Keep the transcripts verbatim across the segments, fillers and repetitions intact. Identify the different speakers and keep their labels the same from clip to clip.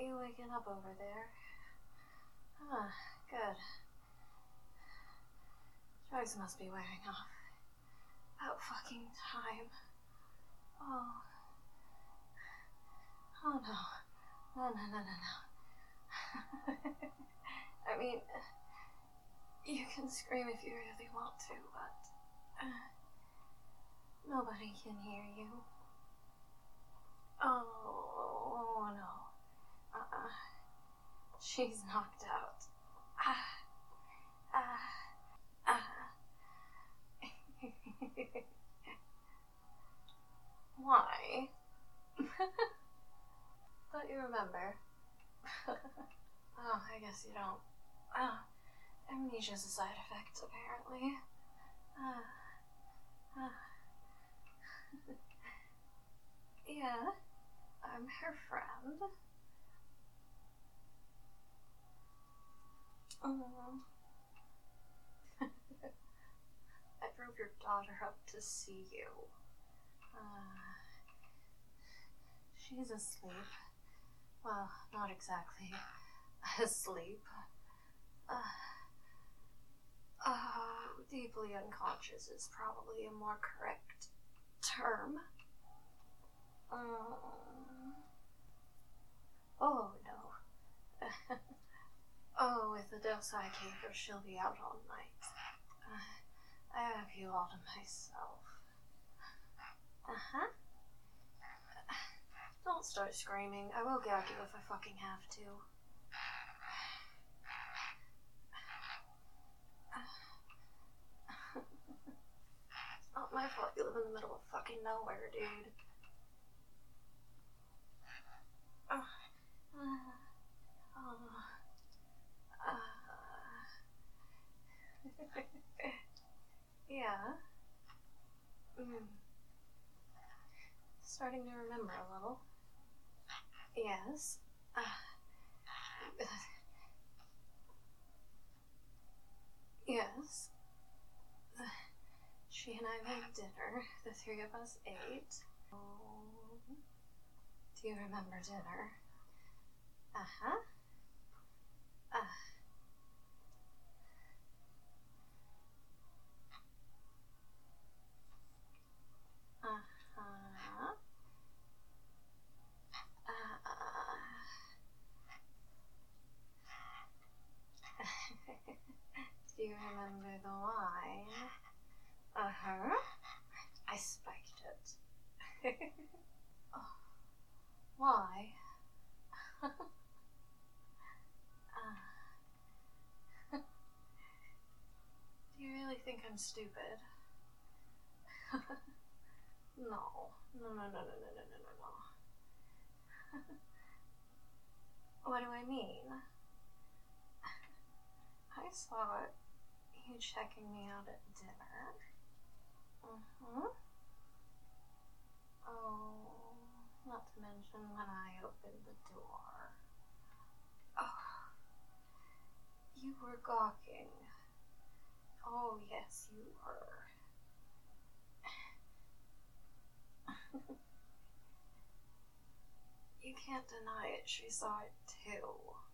Speaker 1: you waking up over there? Ah, good. Drugs must be wearing off. About fucking time. Oh. Oh no. No, no, no, no, no. I mean, you can scream if you really want to, but uh, nobody can hear you. Oh, no. Uh-uh. She's knocked out. Ah. Ah. Ah. Why? Don't you remember? Oh, I guess you don't. Oh, amnesia's a side effect, apparently. Uh, uh. Yeah, I'm her friend. Oh. I drove your daughter up to see you. Uh, she's asleep. Well, not exactly asleep. Uh, uh, deeply unconscious is probably a more correct term. Um, oh, no. Oh, with the Dosai Caper, she'll be out all night. Uh, I have you all to myself. Uh-huh. Don't start screaming. I will gag you if I fucking have to. It's not my fault you live in the middle of fucking nowhere, dude. Uh, uh, uh, uh. Yeah. Mm. Starting to remember a little. Yes. Uh, yes. The, she and I made dinner. The three of us ate. Oh. Do you remember dinner? Uh-huh. Uh. Uh-huh. Do you remember the wine? Uh-huh. I spiked it. Oh. Why? uh. Do you really think I'm stupid? No. No, no, no, no, no, no, no, no, no. What do I mean? I saw it. You checking me out at dinner. Mm-hmm. Oh, not to mention when I opened the door. Oh, you were gawking. Oh, yes, you were. You can't deny it, she saw it too.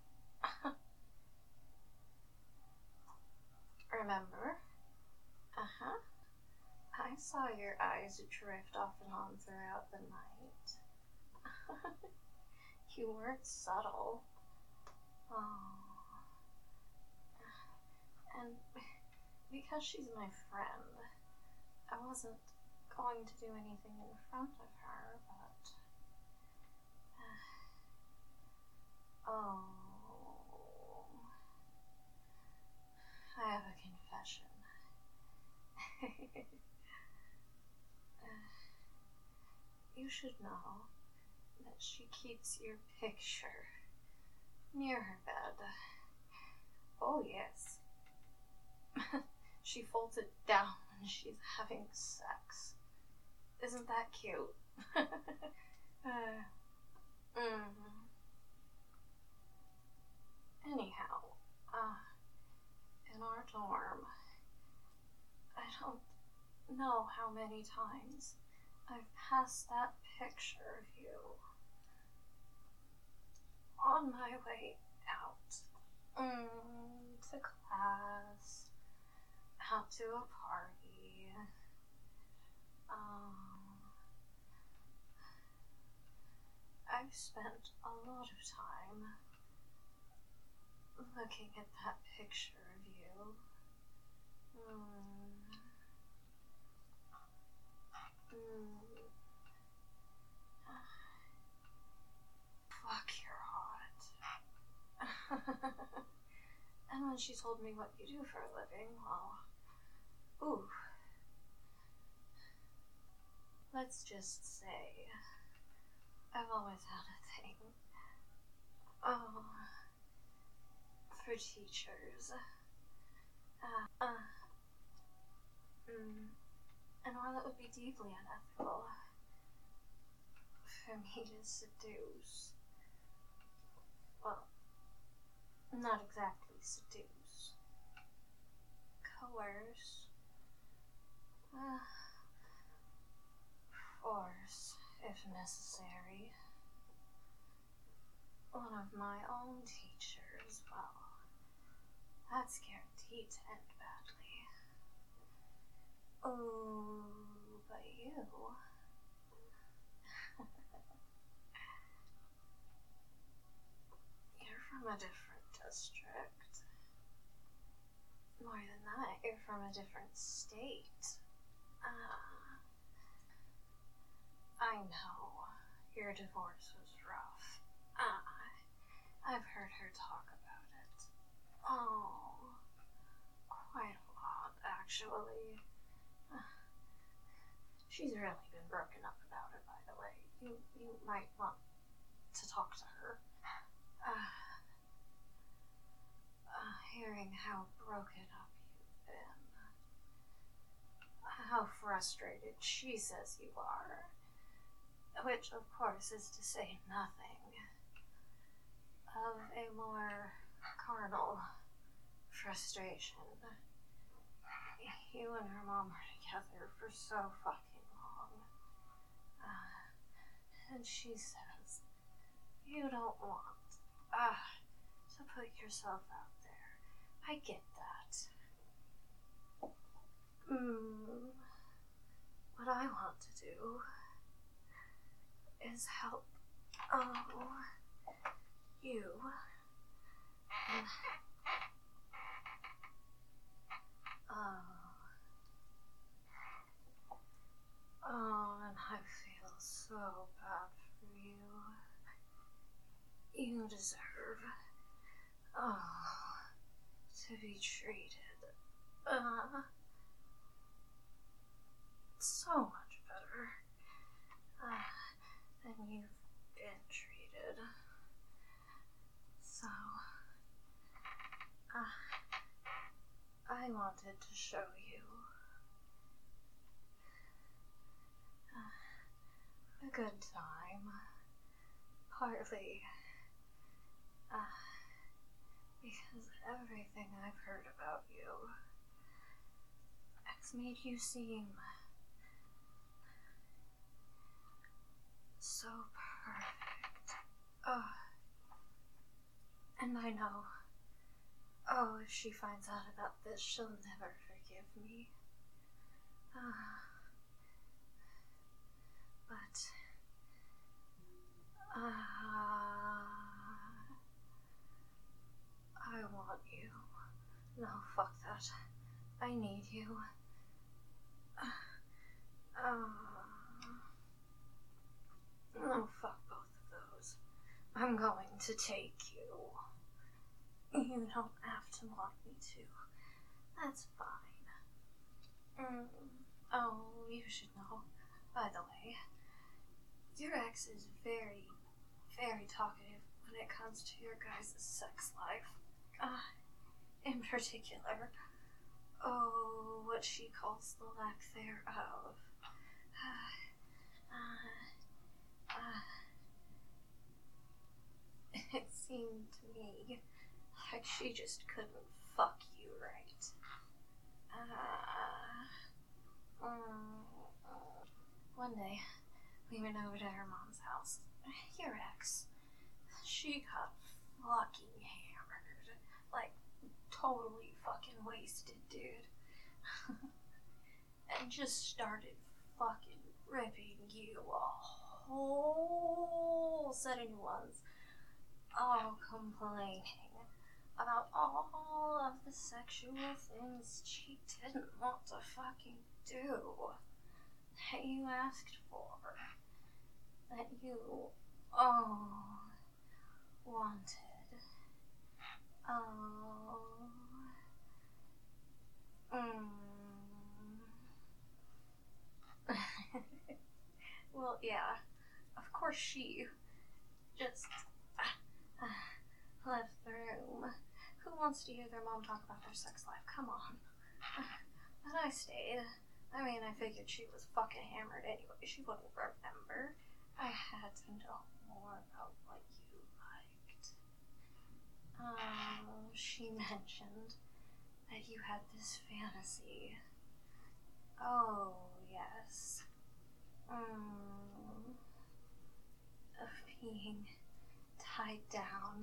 Speaker 1: Remember? Uh-huh. I saw your eyes drift off and on throughout the night. You weren't subtle. Oh. And because she's my friend, I wasn't going to do anything in front of her, but... Oh... I have a confession. uh, you should know that she keeps your picture near her bed. Oh, yes. She folds it down when she's having sex. Isn't that cute? uh, mm-hmm. Anyhow, uh, in our dorm, I don't know how many times I've passed that picture of you on way out. Mm, to class. Out to a party. Um, I've spent a lot of time looking at that picture of you. Mm. Mm. Fuck, you're hot. And when she told me what you do for a living, well, ooh. Let's just say, I've always had a thing. Oh, for teachers. Uh, uh, mm, and while it would be deeply unethical for me to seduce, well, not exactly seduce, coerce, uh, force, if necessary, one of my own teachers, well, that's guaranteed to end badly. Oh, but you... You're from a different district. More than that, you're from a different state. Uh, I know your divorce was rough. Uh, I've heard her talk about it. Oh, quite a lot, actually. Uh, she's really been broken up about it, by the way. You, you might want to talk to her. Uh, uh, hearing how broken up you've been. How frustrated she says you are. Which, of course, is to say nothing of a more carnal frustration. You and her mom were together for so fucking long. Uh, and she says you don't want uh, to put yourself out there. I get that. Mm, what I want to do is help, oh, you, and, oh, oh, and I feel so bad for you. You deserve, oh, to be treated, uh, so much better, uh, than you've been treated. So, uh, I wanted to show you uh, a good time, partly, uh, because everything I've heard about you has made you seem so perfect. Oh, and I know, oh, if she finds out about this, she'll never forgive me. Uh, but, uh, I want you. No, fuck that. I need you. Uh, no, fuck both of those. I'm going to take you. You don't have to want me to. That's fine. Mm. Oh, you should know, by the way, your ex is very, very talkative when it comes to your guys' sex life. Uh, in particular, oh, what she calls the lack thereof. Uh, uh, uh, it seemed to me like she just couldn't fuck you right. Uh, mm, one day, we went over to her mom's house. Your ex. She got totally fucking wasted, dude. And just started fucking ripping you a whole set of new ones. All complaining about all of the sexual things she didn't want to fucking do. That you asked for. That you, oh, wanted. Oh. Mm. Well, yeah. Of course she just uh, uh, left the room. Who wants to hear their mom talk about their sex life? Come on. Uh, but I stayed. I mean, I figured she was fucking hammered anyway. She wouldn't remember. I had to know more about what you liked. Um, she mentioned that you had this fantasy. Oh, yes. Mm, of being tied down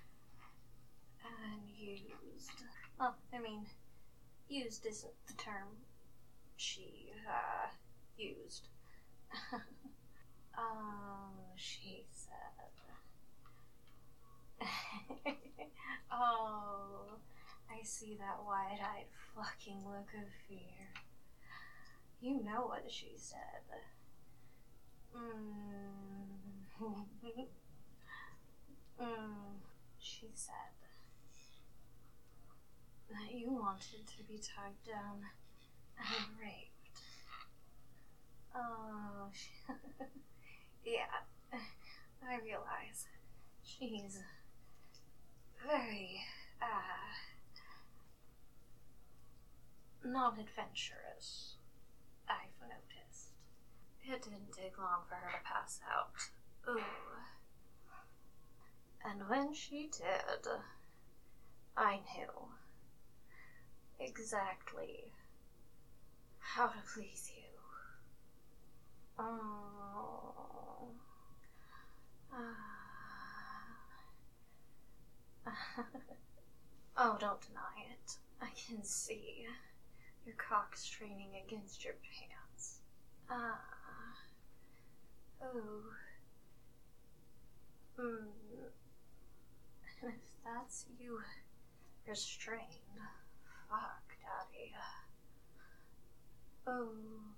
Speaker 1: and used. Well, I mean, used isn't the term she, uh, used. Um, she said. Oh, I see that wide-eyed fucking look of fear. You know what she said. Mm. mm. She said that you wanted to be tied down and raped. Oh, she yeah, I realize she's very, uh, not adventurous, I've noticed. It didn't take long for her to pass out. Ooh. And when she did, I knew exactly how to please you. Oh. Uh. Oh, don't deny it. I can see your cock straining against your pants. Ah. Oh. Hmm. And if that's you restrained, fuck, Daddy. Oh.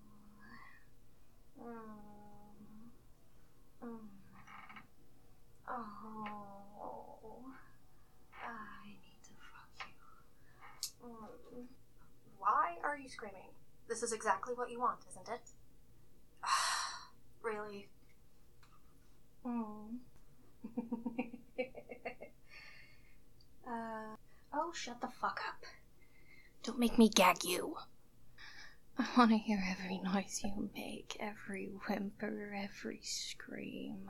Speaker 1: Mm. Mm. Oh. I need to fuck you. Mm. Why are you screaming? This is exactly what you want, isn't it? Really? Mm. uh, oh, shut the fuck up. Don't make me gag you. I want to hear every noise you make, every whimper, every scream.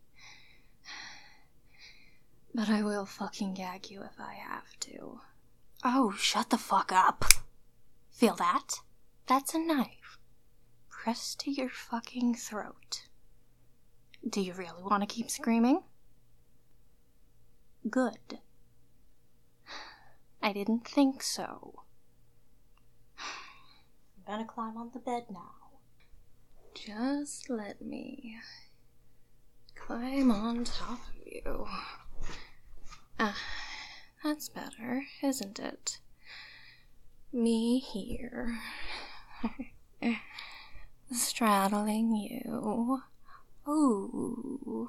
Speaker 1: But I will fucking gag you if I have to. Oh, shut the fuck up. Feel that? That's a knife. Pressed to your fucking throat. Do you really want to keep screaming? Good. I didn't think so. I'm gonna climb on the bed now. Just let me climb on top of you. Ah, that's better, isn't it? Me here. Straddling you. Ooh.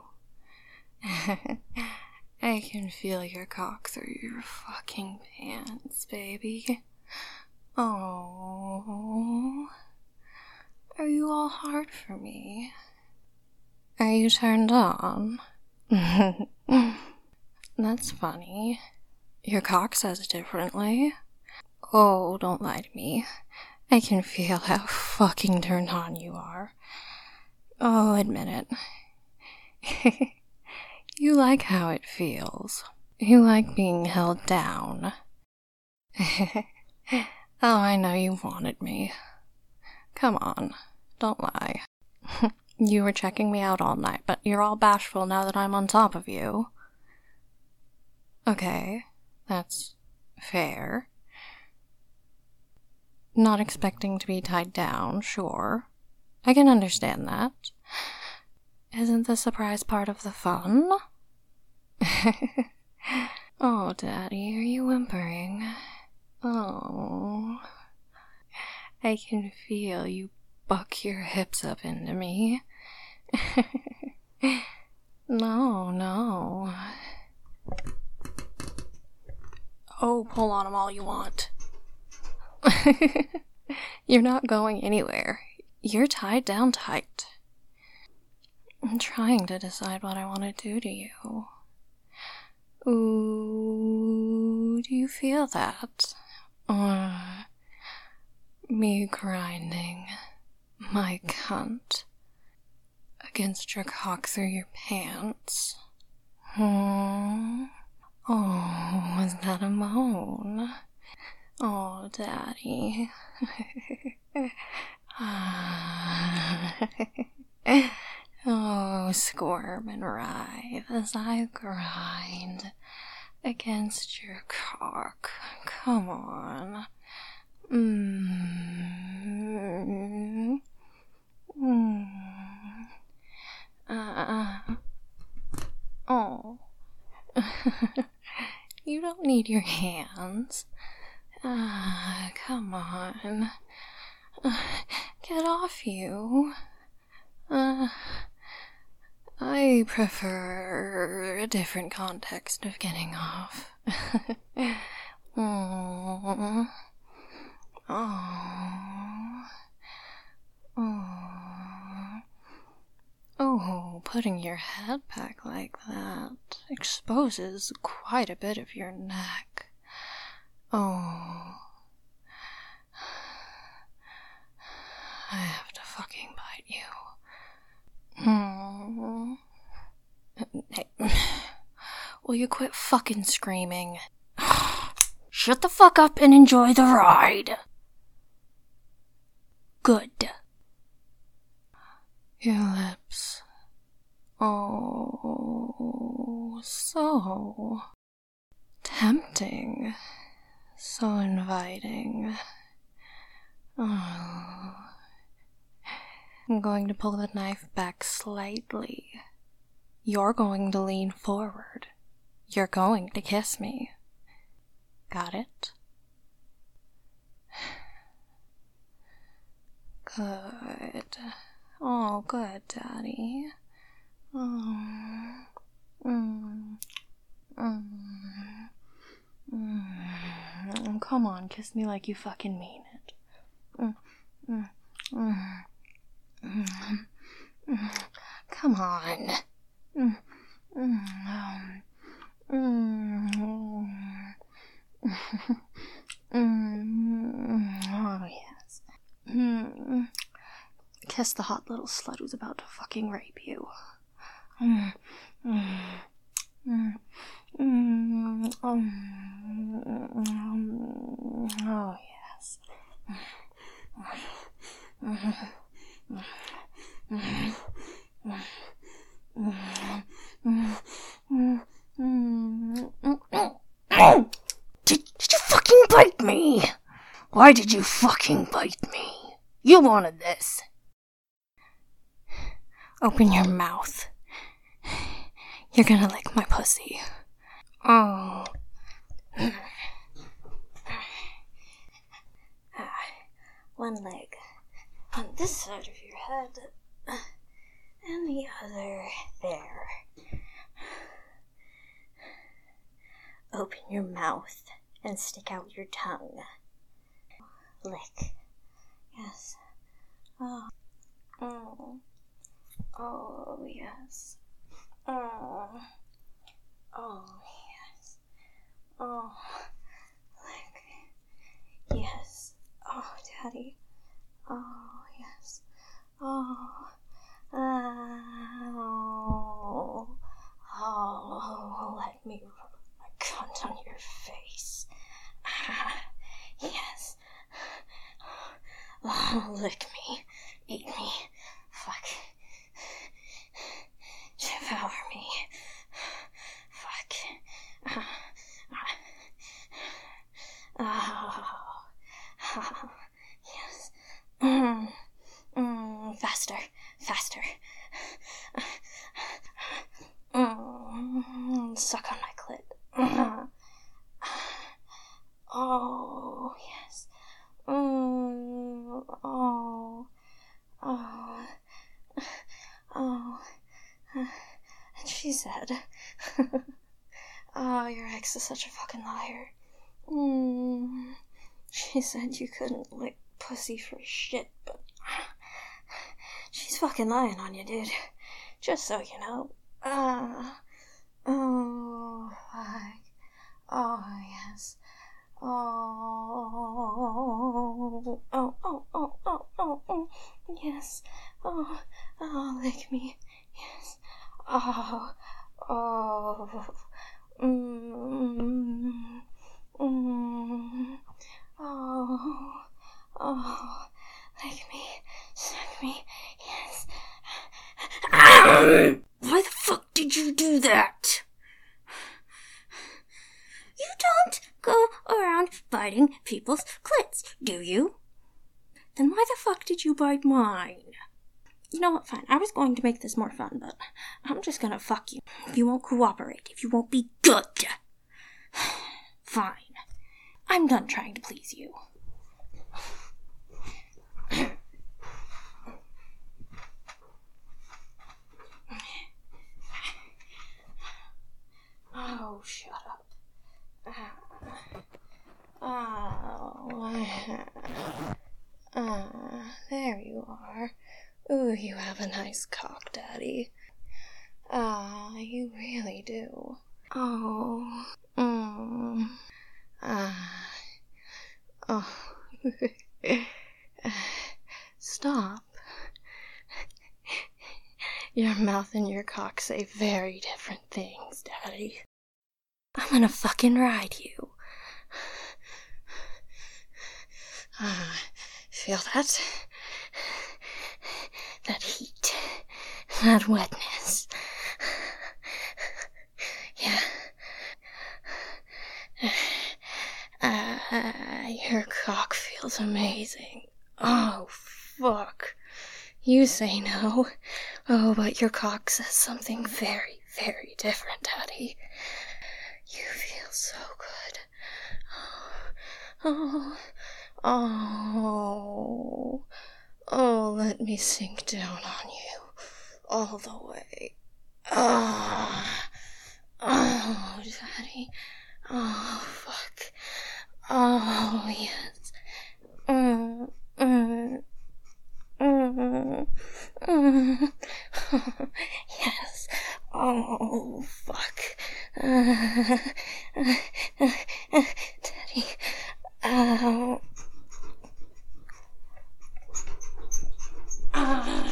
Speaker 1: I can feel your cock through your fucking pants, baby. Oh. Are you all hard for me? Are you turned on? That's funny. Your cock says differently. Oh, don't lie to me. I can feel how fucking turned on you are. Oh, admit it. You like how it feels. You like being held down. Oh, I know you wanted me. Come on, don't lie. You were checking me out all night, but you're all bashful now that I'm on top of you. Okay, that's
Speaker 2: Fair. Not expecting to be tied down, sure. I can understand that. Isn't the surprise part of the fun? Oh, Daddy, are you whimpering? Oh. I can feel you buck your hips up into me. No, no. Oh, pull on them all you want. You're not going anywhere. You're tied down tight. I'm trying to decide what I want to do to you. Ooh, do you feel that? Uh, me grinding my cunt against your cock through your pants. Hmm. Oh, was that a moan? Oh, Daddy. Oh, squirm and writhe as I grind against your cock. Come on. Mmm. Mmm. Uh. Oh. You don't need your hands. Ah, uh, come on. Uh, get off you. Uh, I prefer a different context of getting off. Oh. Oh. Oh. Oh, putting your head back like that exposes quite a bit of your neck. Oh. I have to fucking bite you. Hmm. Hey, will you quit fucking screaming? Shut the fuck up and enjoy the ride. Good. Your lips. Oh, so tempting. So inviting. Oh. I'm going to pull the knife back slightly. You're going to lean forward. You're going to kiss me. Got it? Good. Oh, good, Daddy. Oh. Mm. Mm. Mm. Come on, kiss me like you fucking mean it. Mm. Mm. Mm. Mm. Mm. Come on. Mm. Mm. Mm. Mm. Oh, yes. Mm. Kiss the hot little slut who's about to fucking rape you. Mm. Mm. Mm. Mm. Mm. Oh, yes. Did, did you fucking bite me? Why did you fucking bite me? You wanted this. Open your mouth. You're gonna lick my pussy. Oh. One leg on this side of your head, and the other there. Open your mouth and stick out your tongue. Lick. Yes. Oh. Oh. Oh, yes. Oh. Oh, yes. Oh. Lick. Yes. Oh, Daddy. Oh, yes. Oh. Oh. Oh. Let me rub my cunt on your face. Ah, yes. Oh, lick me. Eat me. Fuck. Devour me. Fuck. Uh, uh, suck on my clit. Oh, yes. Mm, oh, oh, oh. And she said, oh, your ex is such a fucking liar. Mm. She said you couldn't lick pussy for shit, but she's fucking lying on you, dude. Just so you know. Ah. Uh, oh, fuck. Oh, yes. Oh, oh, oh, oh, oh, oh, oh, yes. Oh, oh, lick me. Yes. Oh, oh, mm, mm, oh, oh, lick me, suck me, yes. Why the fuck did you do that? You don't go around biting people's clits, do you? Then why the fuck did you bite mine? You know what, fine, I was going to make this more fun, but I'm just gonna fuck you. If you won't cooperate, if you won't be good. Fine. I'm done trying to please you. Oh, shut up. Oh, uh, there you are. Ooh, you have a nice cock, Daddy. Ah, uh, you really do. Oh, mm, ah, uh, oh. Stop. Your mouth and your cock say very different things, Daddy. I'm gonna fucking ride you. Ah, uh, feel that? That heat. That wetness. Yeah. Uh, your cock feels amazing. Oh, fuck. You say no. Oh, but your cock says something very, very different, Daddy. You feel so good. Oh, oh, oh, let me sink down on you all the way. Ah, oh, Daddy. Oh, fuck. Oh, yes. Mm, mm, mm, mm. Yes. Oh, fuck. Uh, uh, uh, uh, Daddy. Oh. Uh,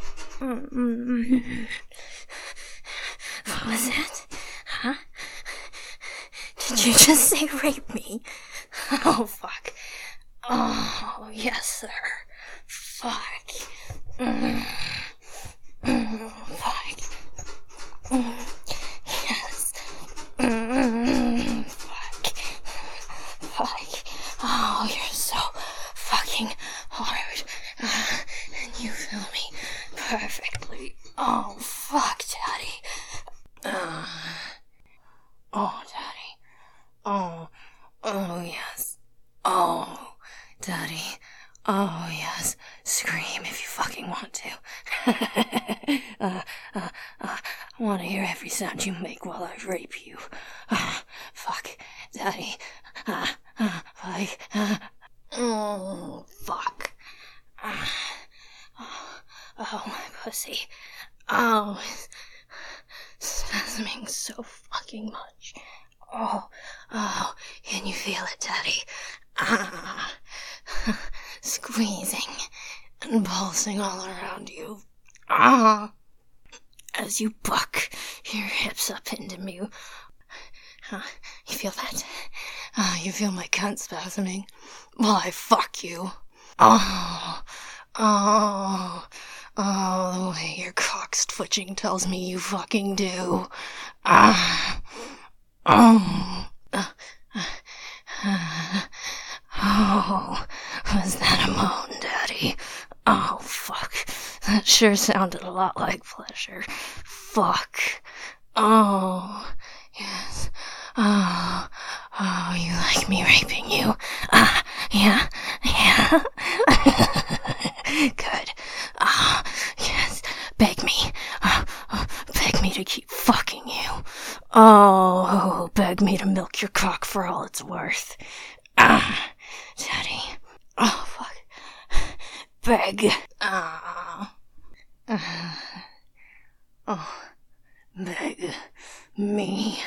Speaker 2: mm, what was that? Huh? Did you just say rape me? Oh, fuck. Oh, yes, sir. Fuck. Mm. Mm, fuck. Mm. Yes. Mm, fuck. Fuck. Oh, you're so fucking hard. Uh, and you feel me perfectly. Oh, fuck, Daddy. Uh, oh, Daddy. Oh, oh, yes. Oh, Daddy. Oh, yes. Scream if you fucking want to. uh, uh, uh, I want to hear every sound you make while I rape you. Uh, fuck, Daddy. Uh, uh, fuck. Uh, oh, fuck. Uh, oh, oh, my pussy. Oh, it's spasming so fucking much. Oh, oh, can you feel it, Daddy? Ah, squeezing and pulsing all around you. Ah, as you buck your hips up into me. Uh, you feel that? Ah, uh, you feel my cunt spasming while I fuck you. Oh, oh, oh, the way your cock's twitching tells me you fucking do. Ah, oh, uh, uh, uh, oh, was that a moan, Daddy? Oh, fuck. That sure sounded a lot like pleasure. Fuck. Oh, you Oh, oh, you like me raping you? Ah, uh, yeah, yeah. Good. Ah, uh, yes. Beg me. Uh, uh, beg me to keep fucking you. Oh, beg me to milk your cock for all it's worth. Ah, Daddy. Oh, fuck. Beg. Ah. Uh, oh, beg me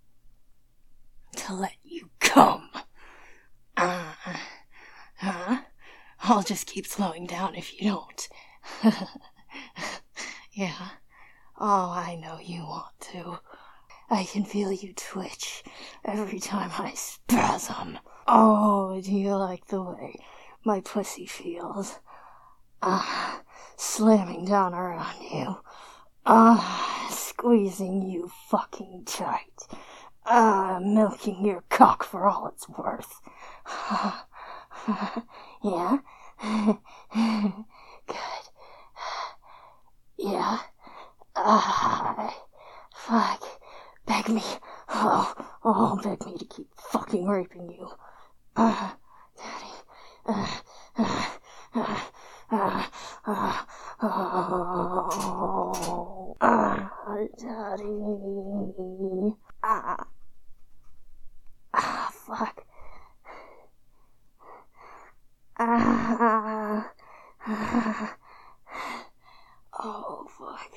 Speaker 2: to let you come. Uh, huh? I'll just keep slowing down if you don't. Yeah. Oh, I know you want to. I can feel you twitch every time I spasm. Oh, do you like the way my pussy feels? Ah, uh, slamming down around you. Ah, uh, squeezing you fucking tight. Ah, uh, milking your cock for all it's worth. Yeah? Good. Yeah? Ah, fuck. Beg me. Oh, oh, beg me to keep fucking raping you. Ah, uh, Daddy. Ah, ah, ah. Ah, ah, oh, ah, Daddy. Ah, ah, fuck. Ah, ah, oh, fuck.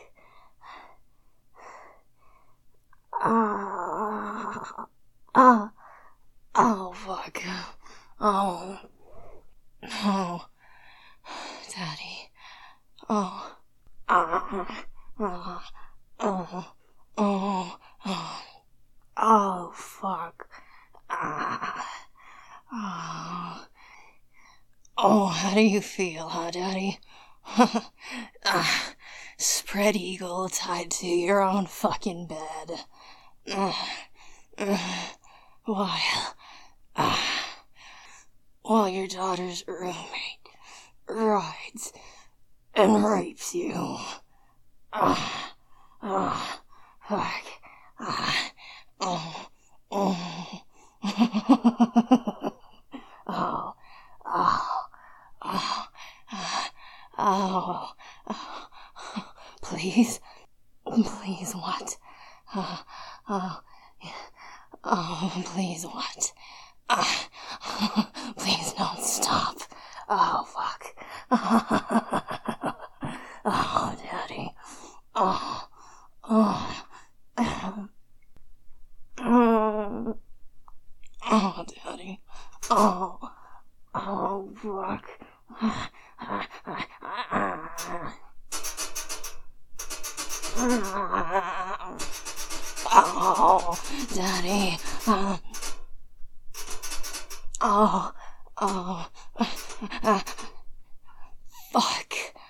Speaker 2: Ah, ah, oh, fuck. Oh, oh, Daddy. Oh, ah, ah, oh, oh, oh, oh, fuck. Ah, oh, oh, how do you feel, huh, Daddy? Ah, spread eagle tied to your own fucking bed. Uh, uh, while, uh, while your daughter's roommate rides and rapes you. Ah, ah, fuck. Ah, oh, oh. Oh, oh, oh, oh, oh, please, please, what? Oh, oh, oh, please, what? Uh, please don't stop. Oh, fuck. Oh, Daddy. Oh, oh. Oh, Daddy. Oh, oh, fuck. Oh, Daddy. Oh, oh, oh. Fuck.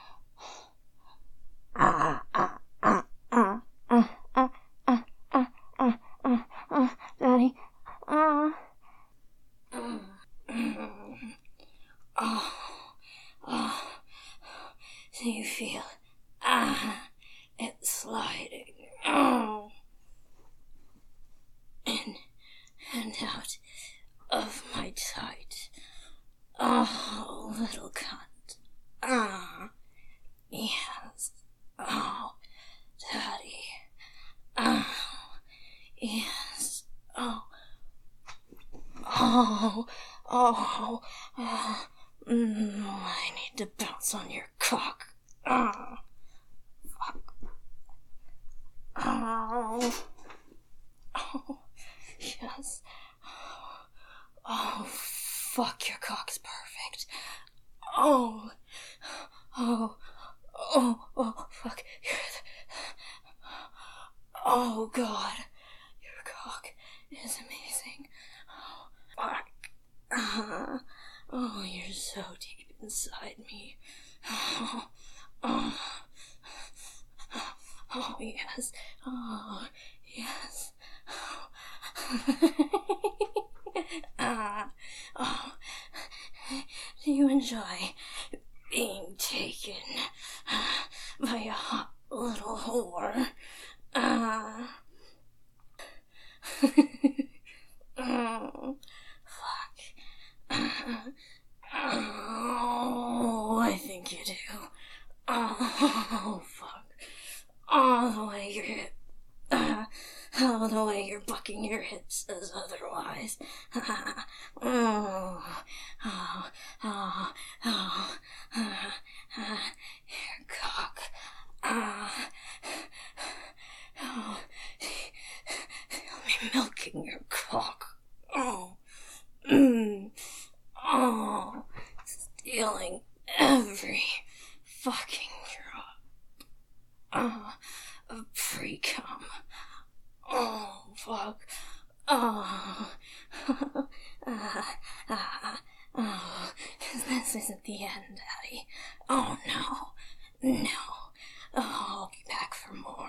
Speaker 2: Ah, ah, ah, ah, ah, ah, ah, ah, ah, ah, ah, Daddy. Ah. Oh, oh. So you feel, ah, it's sliding. Oh. In and out of my tight. Oh, little cunt. Ah. Yes. Oh, Daddy. Oh, yes. Oh. Oh, oh, oh. Mm, I need to bounce on your cock. Oh, fuck. Oh. Oh, yes. Oh, fuck, your cock's perfect. Oh. Oh. Oh, oh, fuck. Oh, God. Your cock is amazing. Oh, uh, oh, you're so deep inside me. Oh, oh, oh, yes. Oh, yes. uh, oh, do you enjoy being taken by a hot little whore? Uh, says otherwise. oh, oh, oh, oh, oh, uh, your cock. Uh, oh, I'm milking your cock. Oh, mm, oh, stealing every fucking drop. Oh, of pre-cum. Oh, fuck. Oh, uh, uh, oh, this isn't the end, Daddy. Oh, no, no. Oh, I'll be back for more.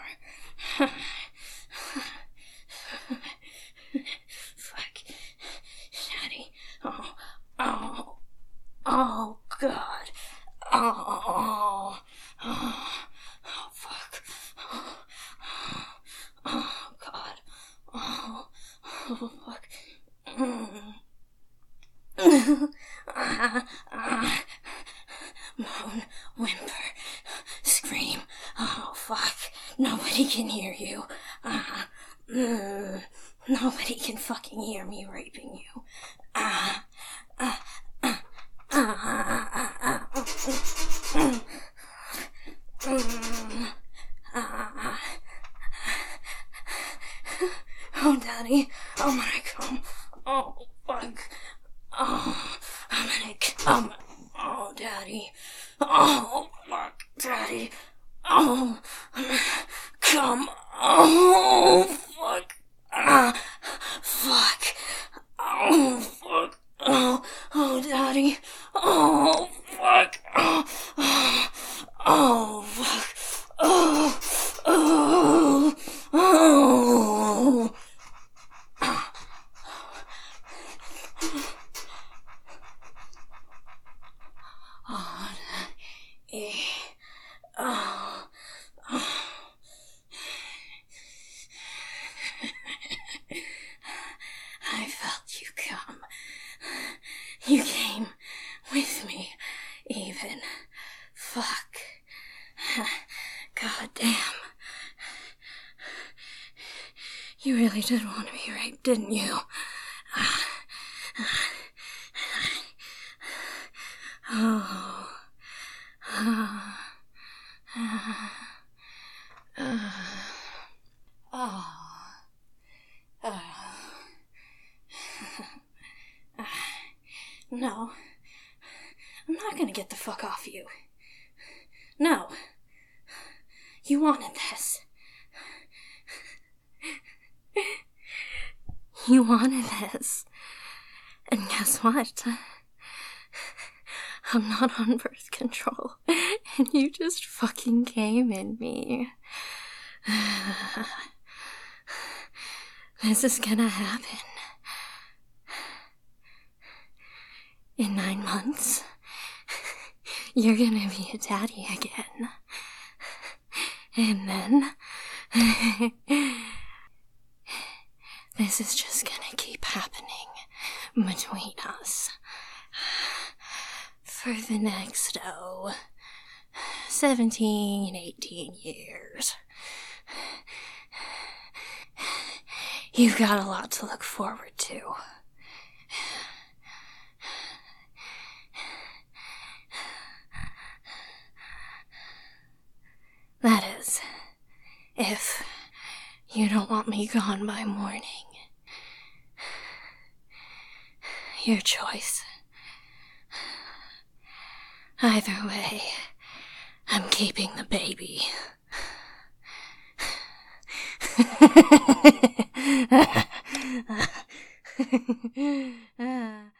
Speaker 2: Fuck. Daddy. Oh, oh, oh, God. Oh, oh, oh, oh fuck. Oh, oh, God. Oh, oh, fuck. Mm. uh, uh, moan, whimper, scream. Oh, fuck. Nobody can hear you. Uh, mm, nobody can fucking hear me raping you. Uh, uh, uh, uh, uh, uh, uh, uh, uh, uh, oh, Daddy. Oh, my God. Oh, fuck. Oh, I'm gonna come. Oh, Daddy. Oh, fuck, Daddy. Oh, I'm gonna come. Oh, fuck. Ah, fuck. Oh, fuck. Oh, oh, Daddy. Oh, fuck. Oh, oh, oh fuck. Oh, oh, oh. Oh, eh, oh, oh. I felt you come. You came with me, even. Fuck. God damn. You really did want to be raped, didn't you? Oh. Oh. Oh. Oh. Oh. No. I'm not gonna get the fuck off you. No. You wanted this. You wanted this. And guess what? I'm not on birth control. And you just fucking came in me. This is gonna happen. In nine months, you're gonna be a daddy again. And then, this is just gonna keep happening between us. For the next, oh, seventeen, eighteen years. You've got a lot to look forward to. That is, if you don't want me gone by morning. Your choice. Either way, I'm keeping the baby. Ah.